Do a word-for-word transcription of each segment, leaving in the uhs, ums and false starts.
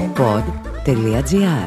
pod.gr.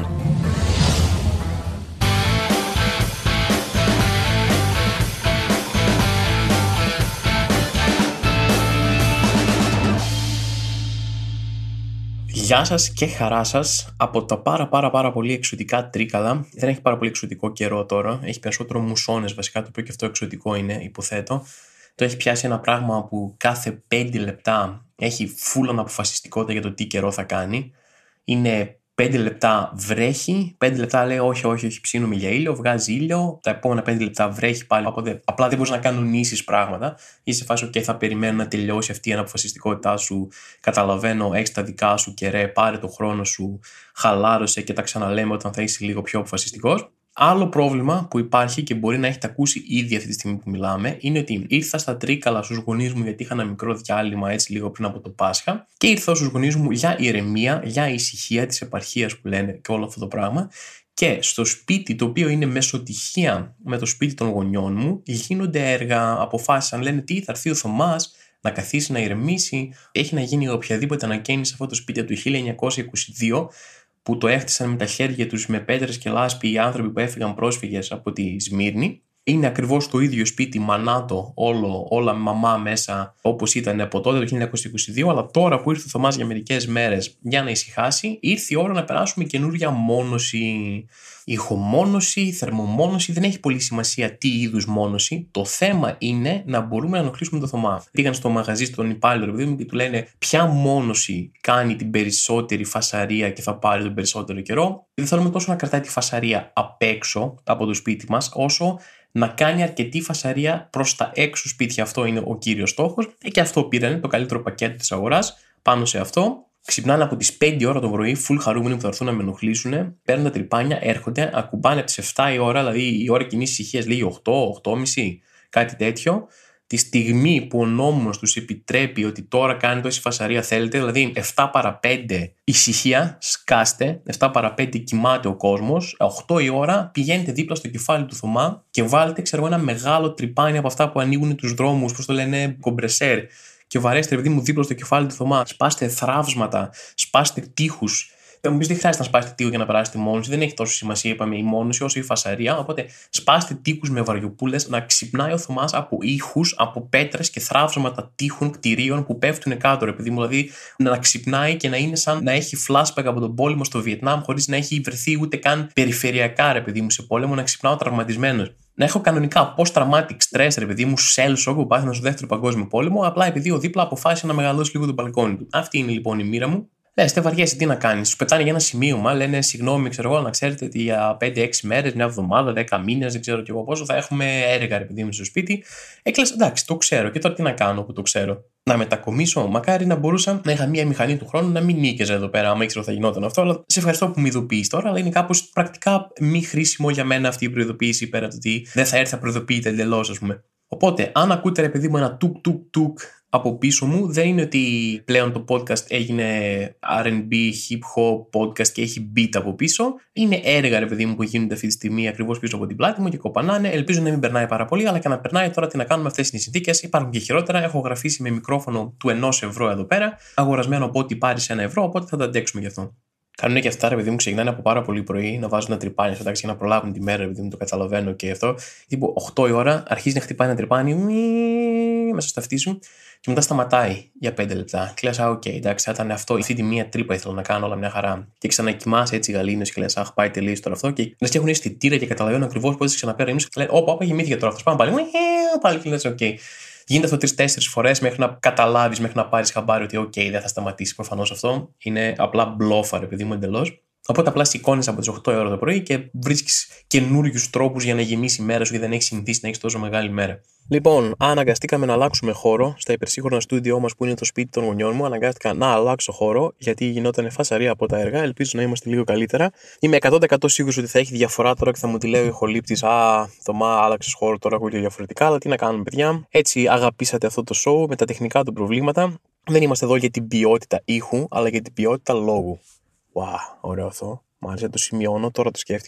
Γεια σας και χαρά σας από τα πάρα πάρα πάρα πολύ εξωτικά Τρίκαλα. Δεν έχει πάρα πολύ εξωτικό καιρό τώρα, έχει περισσότερο μουσώνες βασικά, το οποίο και αυτό εξωτικό είναι, υποθέτω. Το έχει πιάσει ένα πράγμα που κάθε πέντε λεπτά έχει φούλων αποφασιστικότητα για το τι καιρό θα κάνει. Είναι πέντε λεπτά βρέχει, πέντε λεπτά λέει όχι, όχι, όχι, ψήνουμε για ήλιο, βγάζει ήλιο, τα επόμενα πέντε λεπτά βρέχει πάλι. Οπότε απλά δεν μπορείς να κανονίσεις πράγματα. Είσαι σε φάση, OK, θα περιμένω να τελειώσει αυτή η αναποφασιστικότητά σου. Καταλαβαίνω, έχεις τα δικά σου και ρε, πάρε το χρόνο σου, χαλάρωσε και τα ξαναλέμε όταν θα είσαι λίγο πιο αποφασιστικός. Άλλο πρόβλημα που υπάρχει και μπορεί να έχετε ακούσει ήδη αυτή τη στιγμή που μιλάμε είναι ότι ήρθα στα Τρίκαλα στους γονείς μου γιατί είχα ένα μικρό διάλειμμα έτσι λίγο πριν από το Πάσχα και ήρθα στους γονείς μου για ηρεμία, για ησυχία της επαρχίας που λένε και όλο αυτό το πράγμα. Και στο σπίτι, το οποίο είναι μεσοτυχία με το σπίτι των γονιών μου, γίνονται έργα, αποφάσισαν, λένε τι, θα έρθει ο Θωμάς να καθίσει, να ηρεμήσει. Έχει να γίνει οποιαδήποτε ανακαίνιση σε αυτό το σπίτι από το χίλια εννιακόσια είκοσι δύο. Που το έχτισαν με τα χέρια τους με πέτρες και λάσπη οι άνθρωποι που έφυγαν πρόσφυγες από τη Σμύρνη. Είναι ακριβώς το ίδιο σπίτι, μανάτο, όλο, όλα μαμά μέσα, όπως ήταν από τότε το χίλια εννιακόσια είκοσι δύο. Αλλά τώρα που ήρθε ο Θωμάς για μερικές μέρες για να ησυχάσει, ήρθε η ώρα να περάσουμε καινούρια μόνωση. Ηχομόνωση, θερμομόνωση, δεν έχει πολύ σημασία τι είδους μόνωση. Το θέμα είναι να μπορούμε να ενοχλήσουμε τον Θωμά. Πήγαν στο μαγαζί στον υπάλληλο παιδί μου και του λένε ποια μόνωση κάνει την περισσότερη φασαρία και θα πάρει τον περισσότερο καιρό. Δεν θέλουμε τόσο να κρατάει τη φασαρία απ' έξω από το σπίτι μας, όσο να κάνει αρκετή φασαρία προς τα έξω σπίτια. Αυτό είναι ο κύριος στόχος. Και αυτό πήραν το καλύτερο πακέτο της αγοράς πάνω σε αυτό. Ξυπνάνε από τις πέντε ώρα το πρωί, full χαρούμενοι που θα έρθουν να με ενοχλήσουν. Παίρνουν τα τρυπάνια, έρχονται, ακουμπάνε από τις επτά η ώρα, δηλαδή η ώρα κοινής ησυχίας λέγει οκτώ, οκτώ και μισή, κάτι τέτοιο. Τη στιγμή που ο νόμος τους επιτρέπει ότι τώρα κάνετε όση φασαρία θέλετε, δηλαδή επτά παρά πέντε ησυχία, σκάστε, επτά παρά πέντε κοιμάται ο κόσμος, οκτώ η ώρα πηγαίνετε δίπλα στο κεφάλι του Θωμά και βάλετε, ξέρω, ένα μεγάλο τρυπάνι από αυτά που ανοίγουν τους δρόμους, πώς το λένε, κομπρεσέρ. Και βαρέστε, παιδί μου, δίπλα στο κεφάλι του Θωμά. Σπάστε θραύσματα, σπάστε τείχους. Θα μου πεις, δεν χρειάζεται να σπάσετε τείχο για να περάσετε μόνωση, δεν έχει τόσο σημασία, είπαμε, η μόνωση όσο η φασαρία. Οπότε σπάστε τείχους με βαριοπούλες, να ξυπνάει ο Θωμάς από ήχους, από πέτρες και θραύσματα τείχων κτηρίων που πέφτουν κάτω, ρε παιδί μου. Δηλαδή να ξυπνάει και να είναι σαν να έχει flashback από τον πόλεμο στο Βιετνάμ, χωρίς να έχει βρεθεί ούτε καν περιφερειακά, ρε παιδί μου, σε πόλεμο, να ξυπνάω τραυματισμένος. Να έχω κανονικά post-traumatic stress, ρε παιδί μου, shell shock που πάθαινα στο δεύτερο παγκόσμιο πόλεμο, απλά επειδή ο δίπλα αποφάσισε να μεγαλώσει λίγο το μπαλκόνι του. Αυτή είναι λοιπόν η μοίρα μου. Λες, δεν βαριέσαι, τι να κάνεις. Σου πετάνε για ένα σημείωμα, λένε συγγνώμη, ξέρω εγώ, να ξέρετε ότι για πέντε έξι μέρες, μια εβδομάδα, δέκα μήνες, δεν ξέρω κι εγώ πόσο, θα έχουμε έργα, ρε παιδί μου, στο σπίτι. Έκλαις, εντάξει, το ξέρω. Και τώρα τι να κάνω που το ξέρω. Να μετακομίσω. Μακάρι να μπορούσα να είχα μία μηχανή του χρόνου να μην νίκαιζα εδώ πέρα, άμα ήξερα ότι θα γινόταν αυτό. Αλλά σε ευχαριστώ που με ειδοποιείς τώρα, αλλά είναι κάπως πρακτικά μη χρήσιμο για μένα αυτή η προειδοποίηση πέρα από το ότι δεν θα έρθει να προειδοποιείται εντελώς, ας πούμε. Οπότε, αν ακούτε, ρε παιδί μου, ένα τουκ τουκ τουκ από πίσω μου, δεν είναι ότι πλέον το podcast έγινε αρ εντ μπι, hip hop podcast και έχει beat από πίσω. Είναι έργα, ρε παιδί μου, που γίνονται αυτή τη στιγμή ακριβώς πίσω από την πλάτη μου και κοπανάνε. Ελπίζω να μην περνάει πάρα πολύ, αλλά και να περνάει τώρα τι να κάνουμε, αυτές είναι οι συνθήκες. Υπάρχουν και χειρότερα. Έχω γραφήσει με μικρόφωνο του ενός ευρώ εδώ πέρα, αγορασμένο από ό,τι πάρει ένα ευρώ, οπότε θα τα αντέξουμε γι' αυτό. Κάνουν και αυτά, ρε παιδί μου, ξεκινάνε από πάρα πολύ πρωί να βάζουν ένα τρυπάνι στο τάξη για να προλάβουν τη μέρα, ρε παιδί μου, το καταλαβαίνω και αυτό. Τύπου οκτώ η ώρα αρχίζει να χτυπάει ένα τρυπάνι μέσα στα αυτή σου και μετά σταματάει για πέντε λεπτά. Και λες, α, οκ, okay, εντάξει, θα ήταν αυτό. Αυτή τη μία τρύπα ήθελα να κάνω, όλα μια χαρά. Και ξανακοιμάσαι έτσι γαλήνες και λες, αχ, πάει τελείως τώρα αυτό. Και λες και έχουν αισθητήρα και καταλαβαίνουν ακριβώς πότε ξαναπέρα εμείς. Και λένε, όπα, όπα, γεμήθηκε τώρα αυτό. Πάμε πάλι. Πάλι και λες, οκ. Okay. Γίνεται αυτό τρεις-τέσσερις φορές μέχρι να καταλάβεις, μέχρι να πάρεις χαμπάρι ότι, οκ, okay, δεν θα σταματήσει προφανώς αυτό. Είναι απλά μπλόφα, ρε παιδί μου, εντελώς. Οπότε απλά σηκώνεις από τις οκτώ η ώρα το πρωί και βρίσκεις καινούριους τρόπους για να γεμίσει η μέρα σου, γιατί δεν έχεις συνηθίσει να έχεις τόσο μεγάλη μέρα. Λοιπόν, αναγκαστήκαμε να αλλάξουμε χώρο στα υπερσύγχρονα στούντιό μας που είναι το σπίτι των γονιών μου. Αναγκάστηκα να αλλάξω χώρο γιατί γινόταν φασαρία από τα έργα. Ελπίζω να είμαστε λίγο καλύτερα. Είμαι εκατό τοις εκατό σίγουρος ότι θα έχει διαφορά τώρα και θα μου τη λέει ο ηχολήπτης. Α, Θωμά, άλλαξες χώρο τώρα, ακούγεται διαφορετικά. Αλλά τι να κάνουμε, παιδιά. Έτσι αγαπήσατε αυτό το show με τα τεχνικά του προβλήματα. Δεν είμαστε εδώ για την ποιότητα ήχου, αλλά για την ποιότητα λόγου. Wow, ωραίο αυτό. Μ' άρεσε, το σημειώνω, τώρα το σκέφτηκα.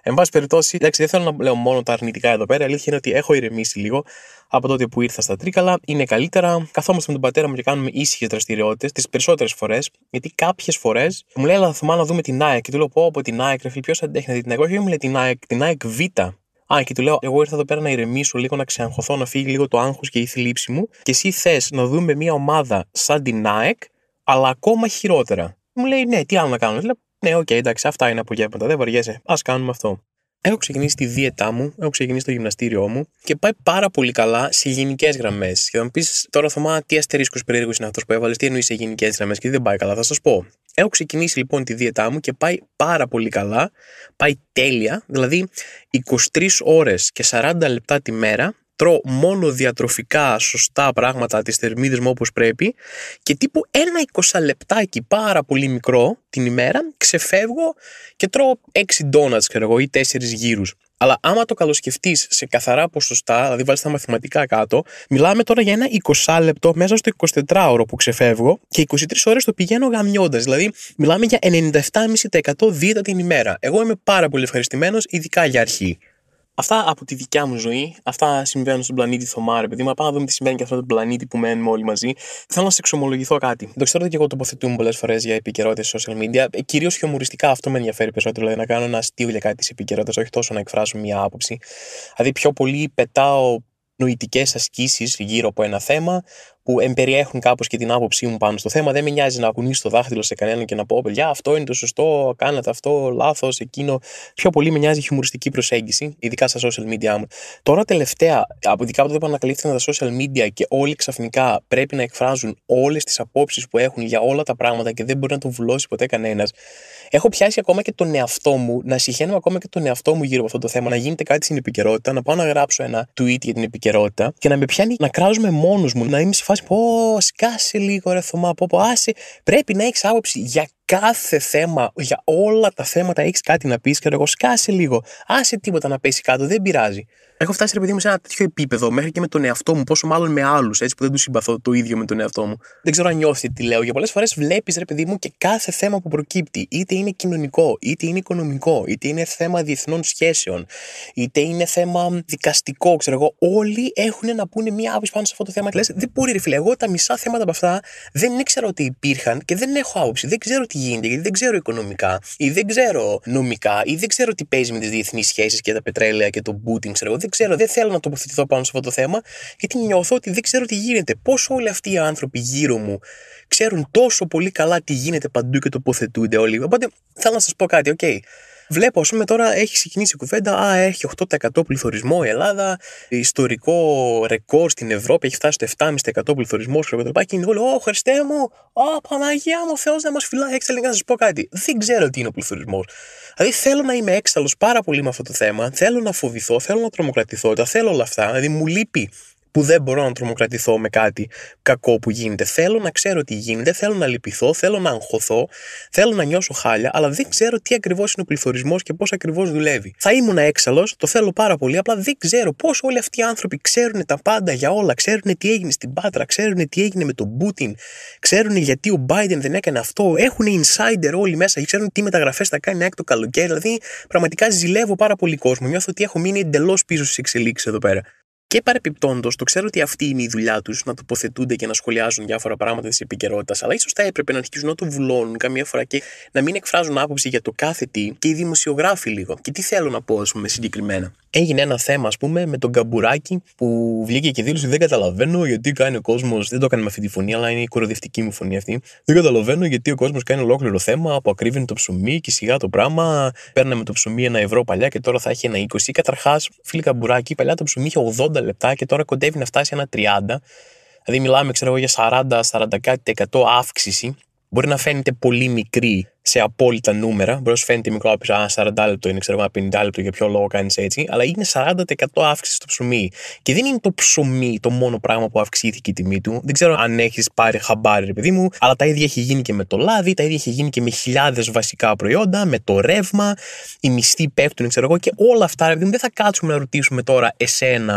Εν πάση περιπτώσει, εντάξει, δεν θέλω να λέω μόνο τα αρνητικά εδώ πέρα. Η αλήθεια είναι ότι έχω ηρεμήσει λίγο από τότε που ήρθα στα Τρίκαλα. Είναι καλύτερα. Καθόμαστε με τον πατέρα μου και κάνουμε ήσυχες δραστηριότητες τις περισσότερες φορές. Γιατί κάποιες φορές μου λέει, αλλά Θωμά να δούμε την ΑΕΚ. Και του λέω, πω από την ΑΕΚ, ρε φίλε, ποιος αντέχει να δει την ΑΕΚ. Όχι, μου λέει την ΑΕΚ, την ΑΕΚ Β. Α, και του λέω, εγώ ήρθα εδώ πέρα να ηρεμήσω λίγο, να ξεαγχωθώ, να φύγει λίγο το άγχος και η θλίψη μου. Και εσύ θες να δούμε μια ομάδα σαν την ΑΕΚ, αλλά ακόμα χειρότερα. Μου λέει, ναι, τι άλλο να κάνω. Λέω, ναι, οκ, okay, εντάξει, αυτά είναι απογεύματα, δεν βαριέσαι. Ας κάνουμε αυτό. Έχω ξεκινήσει τη δίαιτά μου, έχω ξεκινήσει το γυμναστήριό μου και πάει πάρα πολύ καλά σε γενικές γραμμές. Και θα μου πεις τώρα, Θωμά, τι αστερίσκος περίεργος είναι αυτός που έβαλες, τι εννοείς σε γενικές γραμμές και δεν πάει καλά, θα σας πω. Έχω ξεκινήσει λοιπόν τη δίαιτά μου και πάει πάρα πολύ καλά, πάει τέλεια, δηλαδή είκοσι τρεις ώρες και σαράντα λεπτά τη μέρα. Τρώω μόνο διατροφικά σωστά πράγματα, τις θερμίδες μου όπως πρέπει και τύπου ένα είκοσι λεπτάκι πάρα πολύ μικρό την ημέρα ξεφεύγω και τρώω έξι ντόνατς, ξέρω εγώ, ή τέσσερις γύρους. Αλλά άμα το καλοσκεφτείς σε καθαρά ποσοστά, δηλαδή βάλεις τα μαθηματικά κάτω, μιλάμε τώρα για ένα είκοσι λεπτό μέσα στο εικοσιτετράωρο που ξεφεύγω και είκοσι τρεις ώρες το πηγαίνω γαμιώντας. Δηλαδή, μιλάμε για ενενήντα επτά κόμμα πέντε τοις εκατό δίαιτα την ημέρα. Εγώ είμαι πάρα πολύ ευχαριστημένος, ειδικά για αρχή. Αυτά από τη δικιά μου ζωή, αυτά συμβαίνουν στον πλανήτη Θωμά, ρε παιδί μου. Πάμε να δούμε τι συμβαίνει και αυτόν τον πλανήτη που μένουμε όλοι μαζί. Θέλω να σε εξομολογηθώ κάτι. Το ξέρω ότι και εγώ τοποθετούμαι πολλές φορές για επικαιρότητες social media. Κυρίως χιουμοριστικά αυτό με ενδιαφέρει περισσότερο. Δηλαδή να κάνω ένα αστείο για κάτι της επικαιρότητας, όχι τόσο να εκφράσω μια άποψη. Δηλαδή πιο πολύ πετάω νοητικές ασκήσεις γύρω από ένα θέμα που εμπεριέχουν κάπως και την άποψή μου πάνω στο θέμα. Δεν με νοιάζει να κουνήσω το δάχτυλο σε κανέναν και να πω, παιδιά, αυτό είναι το σωστό, κάνατε αυτό, λάθος, εκείνο. Πιο πολύ με νοιάζει η χιουμοριστική προσέγγιση, ειδικά στα social media μου. Τώρα τελευταία, από ειδικά από τότε που ανακαλύφθηκαν τα social media και όλοι ξαφνικά πρέπει να εκφράζουν όλες τις απόψεις που έχουν για όλα τα πράγματα και δεν μπορεί να το βουλώσει ποτέ κανένας. Έχω πιάσει ακόμα και τον εαυτό μου, να συχαίνω ακόμα και τον εαυτό μου γύρω από αυτό το θέμα, να γίνεται κάτι στην επικαιρότητα, να πάω να γράψω ένα tweet για την επικαιρότητα και να με πιάνει να κράζομαι μόνος μου, να είμαι σε φάση, πω, σκάσε λίγο ρε Θωμά, πω, πω, άσε, πρέπει να έχεις άποψη για κάθε θέμα, για όλα τα θέματα έχεις κάτι να πεις και εγώ σκάσε λίγο, άσε τίποτα να πέσει κάτω, δεν πειράζει. Έχω φτάσει ρε παιδί μου σε ένα τέτοιο επίπεδο, μέχρι και με τον εαυτό μου, πόσο μάλλον με άλλους, έτσι που δεν τους συμπαθώ το ίδιο με τον εαυτό μου. Δεν ξέρω αν νιώθει τι λέω. Για πολλές φορές βλέπεις ρε παιδί μου και κάθε θέμα που προκύπτει, είτε είναι κοινωνικό, είτε είναι οικονομικό, είτε είναι θέμα διεθνών σχέσεων, είτε είναι θέμα δικαστικό, ξέρω εγώ. Όλοι έχουν να πούνε μία άποψη πάνω σε αυτό το θέμα. Και λες, δεν μπορεί ρε φίλε, εγώ τα μισά θέματα από αυτά δεν ήξερα ότι υπήρχαν και δεν έχω άποψη. Δεν ξέρω τι γίνεται, γιατί δεν ξέρω οικονομικά, ή δεν ξέρω νομικά, ή δεν ξέρω τι παίζει με τις διεθνείς σχέσεις και τα πετρέλαια και τον Πούτιν, ξέρω εγώ. Δεν ξέρω, δεν θέλω να τοποθετηθώ πάνω σε αυτό το θέμα, γιατί νιώθω ότι δεν ξέρω τι γίνεται. Πώς όλοι αυτοί οι άνθρωποι γύρω μου ξέρουν τόσο πολύ καλά τι γίνεται παντού και τοποθετούνται όλοι. Οπότε θέλω να σας πω κάτι, οκ. Okay. Βλέπω, ας πούμε, τώρα έχει ξεκινήσει η κουβέντα. Α, έχει οκτώ τοις εκατό πληθωρισμό η Ελλάδα. Ιστορικό ρεκόρ στην Ευρώπη έχει φτάσει στο επτά κόμμα πέντε τοις εκατό πληθωρισμό. Και είναι εγώ, Ω Χριστέ μου, Ω Παναγία μου, Θεός να μας φυλάει. Έξαλλα, να σας πω κάτι. Δεν ξέρω τι είναι ο πληθωρισμός. Δηλαδή θέλω να είμαι έξαλλος πάρα πολύ με αυτό το θέμα. Θέλω να φοβηθώ, θέλω να τρομοκρατηθώ. Τα θέλω όλα αυτά. Δηλαδή μου λείπει που δεν μπορώ να τρομοκρατηθώ με κάτι κακό που γίνεται. Θέλω να ξέρω τι γίνεται, θέλω να λυπηθώ, θέλω να αγχωθώ, θέλω να νιώσω χάλια, αλλά δεν ξέρω τι ακριβώς είναι ο πληθωρισμός και πώς ακριβώς δουλεύει. Θα ήμουν έξαλλος, το θέλω πάρα πολύ, απλά δεν ξέρω πώς όλοι αυτοί οι άνθρωποι ξέρουν τα πάντα για όλα, ξέρουν τι έγινε στην Πάτρα, ξέρουν τι έγινε με τον Πούτιν, ξέρουν γιατί ο Biden δεν έκανε αυτό, έχουν insider όλοι μέσα και ξέρουν τι μεταγραφές θα κάνει το καλοκαίρι. Δηλαδή, πραγματικά ζηλεύω πάρα πολύ κόσμο. Νιώθω ότι έχω μείνει εντελώς πίσω στις εξελίξεις εδώ πέρα. Και παρεπιπτόντως, το ξέρω ότι αυτή είναι η δουλειά τους, να τοποθετούνται και να σχολιάζουν διάφορα πράγματα της επικαιρότητας, αλλά ίσως θα έπρεπε να αρχίσουν να το βουλώνουν καμία φορά και να μην εκφράζουν άποψη για το κάθε τι και οι δημοσιογράφοι λίγο. Και τι θέλω να πω, ας πούμε, συγκεκριμένα. Έγινε ένα θέμα, ας πούμε, με τον Καμπουράκη που βγήκε και δήλωσε: δεν καταλαβαίνω γιατί κάνει ο κόσμος. Δεν το έκανε με αυτή τη φωνή, αλλά είναι η κοροϊδευτική μου φωνή αυτή. Δεν καταλαβαίνω γιατί ο κόσμος κάνει ολόκληρο θέμα που ακρίβει το ψωμί και σιγά το πράγμα. Παίρναμε το ψωμί ένα ευρώ παλιά και τώρα θα έχει ένα είκοσι. Καταρχάς, φίλε Καμπουράκη, παλιά το ψωμί είχε ογδόντα λεπτά και τώρα κοντεύει να φτάσει ένα τριάντα. Δηλαδή, μιλάμε, ξέρω εγώ, για σαράντα με σαράντα τοις εκατό αύξηση. Μπορεί να φαίνεται πολύ μικρή σε απόλυτα νούμερα. Μπορεί να σου φαίνεται μικρό, από ένα σαράντα λεπτό είναι, ξέρω εγώ, ένα πενήντα λεπτό, για ποιο λόγο κάνεις έτσι. Αλλά είναι σαράντα τοις εκατό αύξηση στο ψωμί. Και δεν είναι το ψωμί το μόνο πράγμα που αυξήθηκε η τιμή του. Δεν ξέρω αν έχεις πάρει χαμπάρι, ρε παιδί μου, αλλά τα ίδια έχει γίνει και με το λάδι, τα ίδια έχει γίνει και με χιλιάδες βασικά προϊόντα, με το ρεύμα, οι μισθοί πέφτουν, ξέρω εγώ, και όλα αυτά, ρε παιδί μου, δεν θα κάτσουμε να ρωτήσουμε τώρα εσένα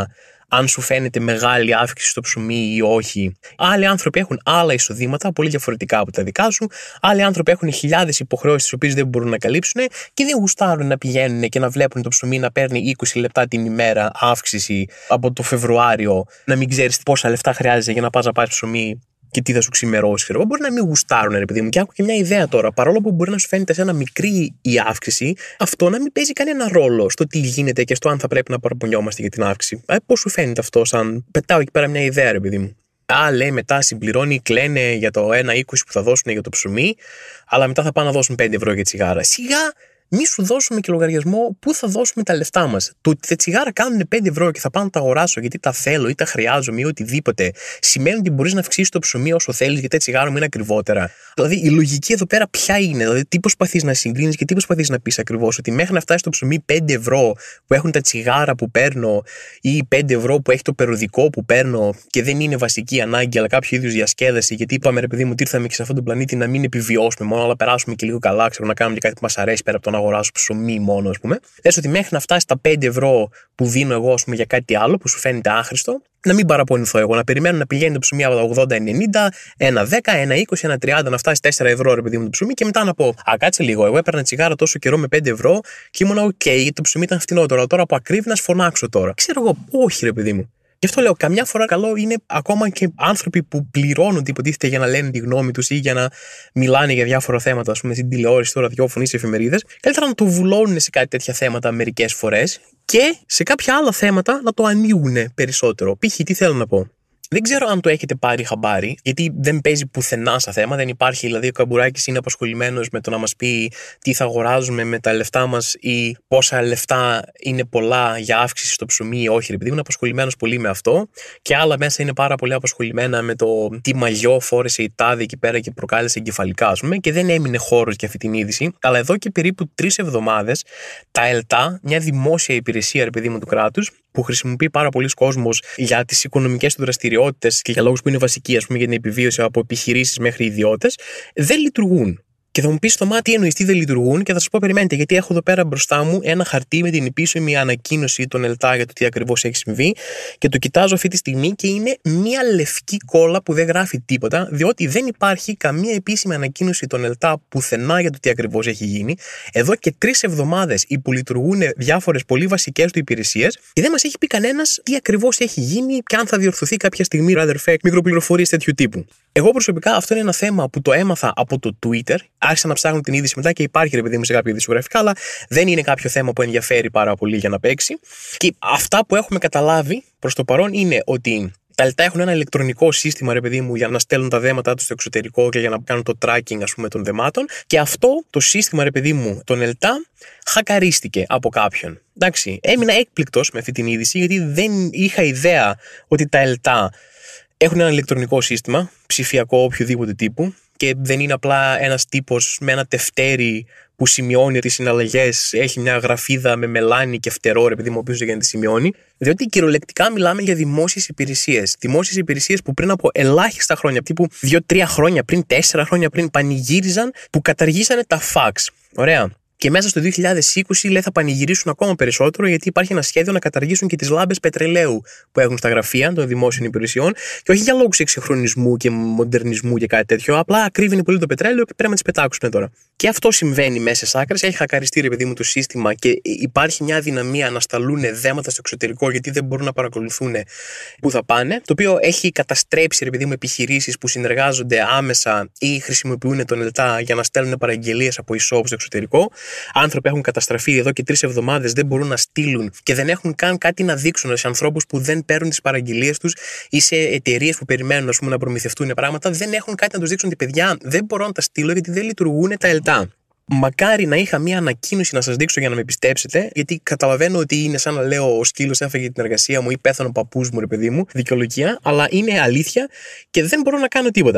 αν σου φαίνεται μεγάλη αύξηση στο ψωμί ή όχι. Άλλοι άνθρωποι έχουν άλλα εισοδήματα, πολύ διαφορετικά από τα δικά σου. Άλλοι άνθρωποι έχουν χιλιάδες υποχρεώσεις, τις οποίες δεν μπορούν να καλύψουν και δεν γουστάρουν να πηγαίνουν και να βλέπουν το ψωμί να παίρνει είκοσι λεπτά την ημέρα αύξηση από το Φεβρουάριο, να μην ξέρεις πόσα λεφτά χρειάζεται για να πας να πάρεις ψωμί και τι θα σου ξημερώσει. Εγώ μπορεί να μην γουστάρουν, ρε παιδί μου. Και έχω και μια ιδέα τώρα. Παρόλο που μπορεί να σου φαίνεται σε ένα μικρή η αύξηση, αυτό να μην παίζει κανένα ρόλο στο τι γίνεται και στο αν θα πρέπει να παραπονιόμαστε για την αύξηση. Ε, πώς σου φαίνεται αυτό, σαν πετάω εκεί πέρα μια ιδέα, ρε παιδί μου. Α, λέει μετά συμπληρώνει, κλαίνε για το ένα είκοσι που θα δώσουν για το ψωμί, αλλά μετά θα πάνε να δώσουν πέντε ευρώ για τσιγάρα. Σιγά! Μη σου δώσουμε και λογαριασμό πού θα δώσουμε τα λεφτά μας. Το ότι τα τσιγάρα κάνουν πέντε ευρώ και θα πάω να τα αγοράσω γιατί τα θέλω ή τα χρειάζομαι ή οτιδήποτε, σημαίνει ότι μπορείς να αυξήσεις το ψωμί όσο θέλεις γιατί τα τσιγάρα μου είναι ακριβότερα. Δηλαδή η λογική εδώ πέρα ποια είναι, δηλαδή τι προσπαθείς να συγκρίνεις και τι προσπαθείς να πεις ακριβώς. Ότι μέχρι να φτάσει το ψωμί πέντε ευρώ που έχουν τα τσιγάρα που παίρνω ή πέντε ευρώ που έχει το περιοδικό που παίρνω και δεν είναι βασική ανάγκη αλλά κάποιο είδους διασκέδαση, γιατί είπαμε ρε παιδί μου ότι ήρθαμε και σε αυτόν τον πλανήτη να μην επιβιώσουμε μόνο, αλλά περάσουμε και λίγο καλά, ξέρω, να κάνουμε και κάτι που μας αρέσει πέρα από το να αγοράσω ψωμί μόνο, ας πούμε. Λες ότι μέχρι να φτάσει τα πέντε ευρώ που δίνω εγώ, ας πούμε, για κάτι άλλο που σου φαίνεται άχρηστο, να μην παραπονηθώ εγώ, να περιμένω να πηγαίνει το ψωμί από τα ογδόντα ενενήντα, ένα δέκα, ένα είκοσι, ένα τριάντα, να φτάσει τέσσερα ευρώ ρε παιδί μου το ψωμί και μετά να πω: Α, κάτσε λίγο. Εγώ έπαιρνα τσιγάρα τόσο καιρό με πέντε ευρώ και ήμουν οκ, okay, το ψωμί ήταν φτηνότερο. Αλλά τώρα από ακρίβεια να σφωνάξω τώρα. Ξέρω εγώ, όχι ρε παιδί μου. Γι' αυτό λέω, καμιά φορά καλό είναι ακόμα και άνθρωποι που πληρώνουν υποτίθεται για να λένε τη γνώμη τους ή για να μιλάνε για διάφορα θέματα, ας πούμε, στην τηλεόραση, στο ραδιόφωνο ή σε εφημερίδες. Καλύτερα να το βουλώνουν σε κάτι τέτοια θέματα μερικές φορές και σε κάποια άλλα θέματα να το ανοίγουν περισσότερο. Π.χ. τι θέλω να πω. Δεν ξέρω αν το έχετε πάρει χαμπάρι, γιατί δεν παίζει πουθενά σαν θέμα. Δεν υπάρχει, δηλαδή, ο Καμπουράκης είναι απασχολημένος με το να μας πει τι θα αγοράζουμε με τα λεφτά μας ή πόσα λεφτά είναι πολλά για αύξηση στο ψωμί ή όχι. Επειδή είναι απασχολημένος πολύ με αυτό, και άλλα μέσα είναι πάρα πολύ απασχολημένα με το τι μαγιό φόρεσε η τάδε εκεί πέρα και προκάλεσε εγκεφαλικά, ας πούμε, και δεν έμεινε χώρος για αυτή την είδηση. Αλλά εδώ και περίπου τρεις εβδομάδες τα ΕΛΤΑ, μια δημόσια υπηρεσία, ρε παιδί μου, του κράτους, που χρησιμοποιεί πάρα πολλοί κόσμος για τις οικονομικές του δραστηριότητες και για λόγους που είναι βασικοί, ας πούμε, για την επιβίωση από επιχειρήσεις μέχρι ιδιώτες, δεν λειτουργούν. Και θα μου πει στο μάτι εννοείς τι δεν λειτουργούν, και θα σας πω: περιμένετε, γιατί έχω εδώ πέρα μπροστά μου ένα χαρτί με την επίσημη ανακοίνωση των ΕΛΤΑ για το τι ακριβώς έχει συμβεί, και το κοιτάζω αυτή τη στιγμή και είναι μία λευκή κόλλα που δεν γράφει τίποτα, διότι δεν υπάρχει καμία επίσημη ανακοίνωση των ΕΛΤΑ πουθενά για το τι ακριβώς έχει γίνει. Εδώ και τρεις εβδομάδες υπολειτουργούν διάφορες πολύ βασικές του υπηρεσίες και δεν μας έχει πει κανένας τι ακριβώς έχει γίνει και αν θα διορθωθεί κάποια στιγμή, rather fake, μικροπληροφορίες τέτοιου τύπου. Εγώ προσωπικά αυτό είναι ένα θέμα που το έμαθα από το Twitter. Άρχισα να ψάχνω την είδηση μετά και υπάρχει, ρε παιδί μου, σε κάποια ειδησιογραφικά, αλλά δεν είναι κάποιο θέμα που ενδιαφέρει πάρα πολύ για να παίξει. Και αυτά που έχουμε καταλάβει προς το παρόν είναι ότι τα ΕΛΤΑ έχουν ένα ηλεκτρονικό σύστημα, ρε παιδί μου, για να στέλνουν τα δέματά τους στο εξωτερικό και για να κάνουν το tracking, ας πούμε, των δεμάτων. Και αυτό το σύστημα, ρε παιδί μου, των ΕΛΤΑ, χακαρίστηκε από κάποιον. Εντάξει, έμεινα έκπληκτος με αυτή την είδηση, γιατί δεν είχα ιδέα ότι τα ΕΛΤΑ έχουν ένα ηλεκτρονικό σύστημα, ψηφιακό οποιοδήποτε τύπου, και δεν είναι απλά ένας τύπος με ένα τευτέρι που σημειώνει τις συναλλαγές, έχει μια γραφίδα με μελάνι και φτερό, επειδή μου πίσω για να τη σημειώνει. Διότι κυριολεκτικά μιλάμε για δημόσιες υπηρεσίες. Δημόσιες υπηρεσίες που πριν από ελάχιστα χρόνια, τύπου δύο-τρία χρόνια πριν, τέσσερα χρόνια πριν, πανηγύριζαν που καταργήσανε τα φαξ. Ωραία. Και μέσα στο δύο χιλιάδες είκοσι, λέει, θα πανηγυρίσουν ακόμα περισσότερο, γιατί υπάρχει ένα σχέδιο να καταργήσουν και τις λάμπες πετρελαίου που έχουν στα γραφεία των δημόσιων υπηρεσιών, και όχι για λόγους εξυγχρονισμού και μοντερνισμού και κάτι τέτοιο. Απλά ακρίβει πολύ το πετρέλαιο και πρέπει να τις πετάξουν τώρα. Και αυτό συμβαίνει μέσα στι άκρες. Έχει χακαριστεί, ρε παιδί μου, το σύστημα και υπάρχει μια αδυναμία να σταλούν δέματα στο εξωτερικό, γιατί δεν μπορούν να παρακολουθούν πού θα πάνε. Το οποίο έχει καταστρέψει, ρε παιδί μου, επιχειρήσεις που συνεργάζονται άμεσα ή χρησιμοποιούν τον ΕΛΤΑ για να στέλνουν παραγγελίες από e-shop στο εξωτερικό. Άνθρωποι έχουν καταστραφεί εδώ και τρεις εβδομάδες, δεν μπορούν να στείλουν και δεν έχουν καν κάτι να δείξουν σε ανθρώπους που δεν παίρνουν τις παραγγελίες τους ή σε εταιρείες που περιμένουν, ας πούμε, να προμηθευτούν πράγματα. Δεν έχουν κάτι να τους δείξουν, ότι παιδιά, δεν μπορώ να τα στείλω γιατί δεν λειτουργούν τα ΕΛΤΑ. Μακάρι να είχα μία ανακοίνωση να σας δείξω για να με πιστέψετε, γιατί καταλαβαίνω ότι είναι σαν να λέω: ο σκύλος έφαγε την εργασία μου ή πέθανε ο παππούς μου, ρε παιδί μου, δικαιολογία, αλλά είναι αλήθεια και δεν μπορώ να κάνω τίποτα.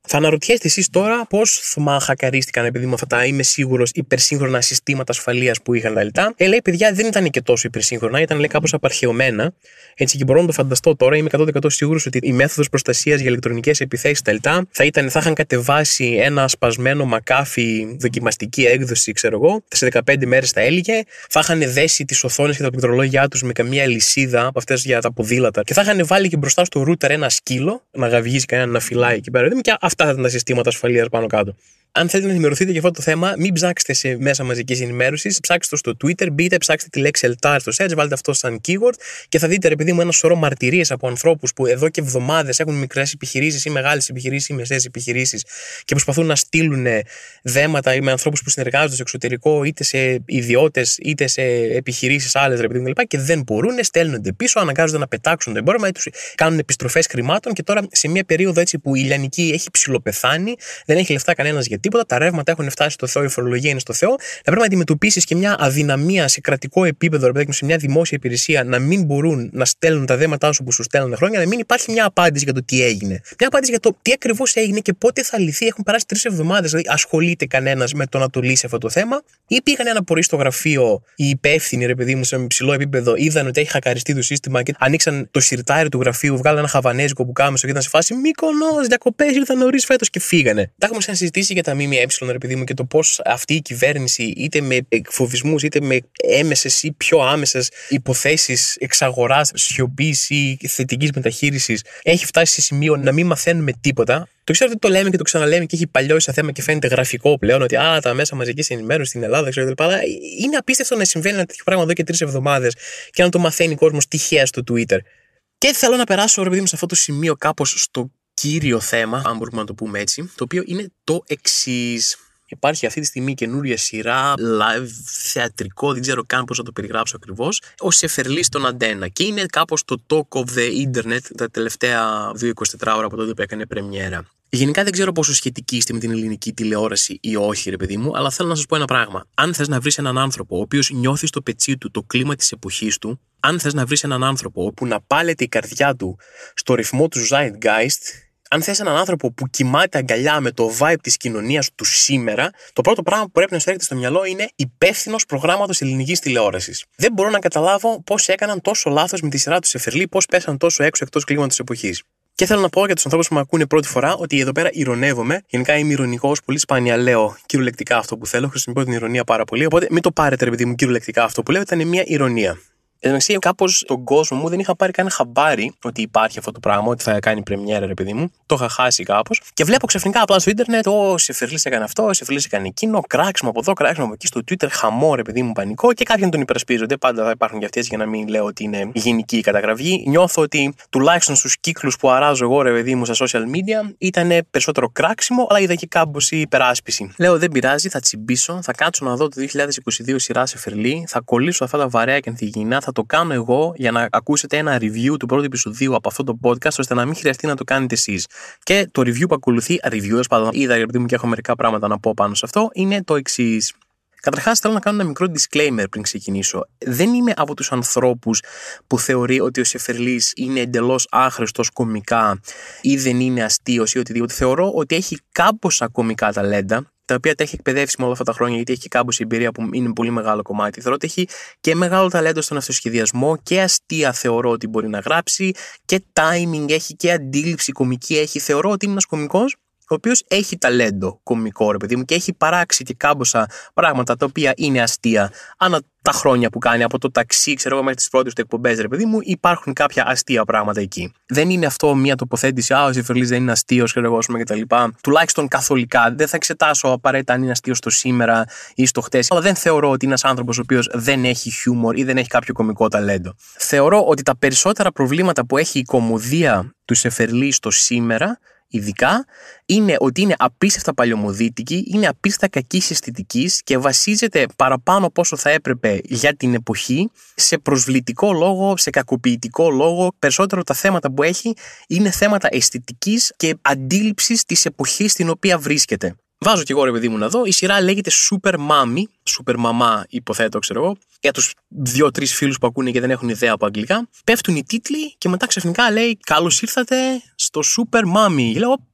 Θα αναρωτιέστε εσείς τώρα πώς θα χακαρίστηκαν, επειδή με αυτά τα είμαι σίγουρος υπερσύγχρονα συστήματα ασφαλείας που είχαν τα λιτά. Ε, λέει, παιδιά, δεν ήταν και τόσο υπερσύγχρονα, ήταν λέει κάπως απαρχαιωμένα. Έτσι και μπορώ να το φανταστώ τώρα. Είμαι εκατό τοις εκατό σίγουρος ότι η μέθοδος προστασίας για ηλεκτρονικές επιθέσεις τα λιτά θα, ήταν, θα είχαν κατεβάσει ένα σπασμένο McAfee δοκιμαστική έκδοση, ξέρω εγώ, σε δεκαπέντε μέρες θα έλεγε. Θα είχαν δέσει τις οθόνες και τα πληκτρολόγια τους με καμία λυσίδα από αυτές για τα ποδήλατα και θα είχαν βάλει και μπροστά στο router ένα σκύλο να γαβγίζει κανένα να φυλάει εκεί πέρα. Και αυτά θα ήταν τα συστήματα ασφαλείας πάνω κάτω. Αν θέλετε να ενημερωθείτε για αυτό το θέμα, μην ψάξετε σε μέσα μαζικής ενημέρωσης, ψάξτε το στο Twitter, μπείτε, ψάξτε τη λέξη Ελτάρ στο search, βάλτε αυτό σαν keyword και θα δείτε, ρε παιδί μου, ένα σωρό μαρτυρίες από ανθρώπους που εδώ και εβδομάδες έχουν μικρές επιχειρήσεις ή μεγάλες επιχειρήσεις ή μεσαίες επιχειρήσεις και προσπαθούν να στείλουν δέματα ή με ανθρώπους που συνεργάζονται στο εξωτερικό, είτε σε ιδιώτες είτε σε επιχειρήσεις άλλες, ρε παιδί μου, κλπ. Και δεν μπορούν, στέλνονται πίσω, αναγκάζονται να πετάξουν το εμπόρευμα, τους κάνουν επιστροφές χρημάτων και τώρα σε μια περίοδο έτσι που η λιανική έχει ψιλοπεθάνει, δεν έχει λεφτά κανένας για τίποτα, τα ρεύματα έχουν φτάσει στο Θεό, η φορολογία είναι στο Θεό, να πρέπει να αντιμετωπίσεις και μια αδυναμία σε κρατικό επίπεδο, ρε παιδί, σε μια δημόσια υπηρεσία, να μην μπορούν να στέλνουν τα δέματά σου που σου στέλνουν χρόνια, να μην υπάρχει μια απάντηση για το τι έγινε. Μια απάντηση για το τι ακριβώς έγινε και πότε θα λυθεί. Έχουν περάσει τρεις εβδομάδες. Δηλαδή, ασχολείται κανένας με το να το λύσει αυτό το θέμα, ή πήγαν ένα πρωί στο γραφείο οι υπεύθυνοι, ρε παιδί μου, σε υψηλό επίπεδο, είδαν ότι έχει χακαριστεί το σύστημα και ανοίξαν το σιρτάρι του γραφείου, βγάλαν ένα χαβανέζικο που κάμεσο και ήταν σε φάση Μύκονος, διακοπές, ήρθαν νωρίς φέτος και φύγανε. Τα έχουμε συζητήσει για τα ΜΜΕ, ρε παιδί μου, και το πώς αυτή η κυβέρνηση, είτε με εκφοβισμούς, είτε με έμεσες ή πιο άμεσες υποθέσεις εξαγοράς, σιωπής ή θετικής μεταχείρισης, έχει φτάσει σε σημείο να μην μαθαίνουμε τίποτα. Το ξέρω ότι το λέμε και το ξαναλέμε και έχει παλιώσει σε θέμα και φαίνεται γραφικό πλέον ότι α, τα μέσα μαζικής ενημέρωσης στην Ελλάδα, ξέρω κλπ. Αλλά είναι απίστευτο να συμβαίνει ένα τέτοιο πράγμα εδώ και τρεις εβδομάδες και να το μαθαίνει ο κόσμος τυχαία στο Twitter. Και θέλω να περάσω, ρε παιδί μου, σε αυτό το σημείο κάπως στο κύριο θέμα, αν μπορούμε να το πούμε έτσι, το οποίο είναι το εξής. Υπάρχει αυτή τη στιγμή καινούρια σειρά, live, θεατρικό, δεν ξέρω καν πώς να το περιγράψω ακριβώς, ο Σεφερλής στον Αντένα. Και είναι κάπως το talk of the internet τα τελευταία δύο εικοσιτέσσερις ώρα από τότε που έκανε πρεμιέρα. Γενικά δεν ξέρω πόσο σχετική είστε με την ελληνική τηλεόραση ή όχι, ρε παιδί μου, αλλά θέλω να σας πω ένα πράγμα. Αν θες να βρεις έναν άνθρωπο ο οποίος νιώθει στο πετσί του το κλίμα της εποχής του, αν θες να βρεις έναν άνθρωπο όπου να πάλεται η καρδιά του στο ρυθμό του Zeitgeist, αν θες έναν άνθρωπο που κοιμάται αγκαλιά με το vibe της κοινωνίας του σήμερα, το πρώτο πράγμα που πρέπει να σου έρχεται στο μυαλό είναι υπεύθυνος προγράμματος ελληνικής τηλεόρασης. Δεν μπορώ να καταλάβω πώς έκαναν τόσο λάθος με τη σειρά του Σεφερλή, πώς πέσαν τόσο έξω εκτός κλίματος εποχής. Και θέλω να πω για τους ανθρώπους που με ακούνε πρώτη φορά ότι εδώ πέρα ηρωνεύομαι. Γενικά είμαι ηρωνικός, πολύ σπάνια λέω κυριολεκτικά αυτό που θέλω. Χρησιμοποιώ την ηρωνία πάρα πολύ. Οπότε μην το πάρετε, ρε παιδί μου, κυριολεκτικά αυτό που λέω, ήταν μια ηρωνία. Εντάξει, κάπως στον κόσμο μου δεν είχα πάρει καν χαμπάρι ότι υπάρχει αυτό το πράγμα, ότι θα κάνει πρεμιέρα, ρε παιδί μου. Το είχα χάσει κάπως. Και βλέπω ξαφνικά απλά στο Ιντερνετ, ο Σεφερλής έκανε αυτό, ο Σεφερλής έκανε εκείνο, κράξιμο από εδώ, κράξιμο από εκεί στο Twitter, χαμό, ρε παιδί μου, πανικό. Και κάποιοι τον υπερασπίζονται. Πάντα θα υπάρχουν και αυτές για να μην λέω ότι είναι γενική η καταγραφή. Νιώθω ότι τουλάχιστον στους κύκλους που αράζω εγώ, ρε παιδί μου, στα social media ήταν περισσότερο κράξιμο, αλλά είδα και κάπως η υπεράσπιση. Λέω δεν πειράζει, θα τσιμπήσω, θα κάτσω να δω το δύο χιλιάδες είκοσι δύο σειρά Σεφερλή, θα κολλήσω αυτά τα βαρέα και ανθυγιεινά. Θα το κάνω εγώ για να ακούσετε ένα review του πρώτου επεισοδίου από αυτό το podcast, ώστε να μην χρειαστεί να το κάνετε εσείς. Και το review που ακολουθεί, review, πάντων, είδα γιατί μου και έχω μερικά πράγματα να πω πάνω σε αυτό, είναι το εξής. Καταρχάς, θέλω να κάνω ένα μικρό disclaimer πριν ξεκινήσω. Δεν είμαι από τους ανθρώπους που θεωρεί ότι ο Σεφερλής είναι εντελώς άχρηστος κομικά ή δεν είναι αστείος ή οτιδήποτε. Θεωρώ ότι έχει κάμποσα κομικά ταλέντα, τα οποία τα έχει εκπαιδεύσει με όλα αυτά τα χρόνια, γιατί έχει και κάμποση εμπειρία που είναι πολύ μεγάλο κομμάτι. Θεωρώ ότι έχει και μεγάλο ταλέντο στον αυτοσχεδιασμό και αστεία θεωρώ ότι μπορεί να γράψει και timing έχει και αντίληψη κομική έχει. Θεωρώ ότι είναι ένας κομικός ο οποίος έχει ταλέντο κομικό, ρε παιδί μου, και έχει παράξει και κάμποσα πράγματα τα οποία είναι αστεία. Ανά τα χρόνια που κάνει, από το ταξί, ξέρω εγώ, μέχρι τις πρώτες του εκπομπές, ρε παιδί μου, υπάρχουν κάποια αστεία πράγματα εκεί. Δεν είναι αυτό μια τοποθέτηση, α, ο Σεφερλής δεν είναι αστείος, ξέρω εγώ, κτλ. Τουλάχιστον καθολικά. Δεν θα εξετάσω απαραίτητα αν είναι αστείος στο σήμερα ή στο χτες, αλλά δεν θεωρώ ότι είναι ένας άνθρωπος ο οποίος δεν έχει χιούμορ ή δεν έχει κάποιο κομικό ταλέντο. Θεωρώ ότι τα περισσότερα προβλήματα που έχει η κωμωδία του Σεφερλή στο σήμερα, ειδικά, είναι ότι είναι απίστευτα παλιωμοδίτικη, είναι απίστευτα κακής αισθητικής και βασίζεται παραπάνω από όσο θα έπρεπε για την εποχή σε προσβλητικό λόγο, σε κακοποιητικό λόγο. Περισσότερο τα θέματα που έχει είναι θέματα αισθητικής και αντίληψης της εποχής στην οποία βρίσκεται. Βάζω κι εγώ, ρε παιδί μου, να δω. Η σειρά λέγεται Super Mommy, Super Mama, υποθέτω, ξέρω εγώ. Για τους δύο-τρεις φίλους που ακούνε και δεν έχουν ιδέα από αγγλικά. Πέφτουν οι τίτλοι και μετά ξαφνικά λέει καλώς ήρθατε στο Super Mommy. Λέω,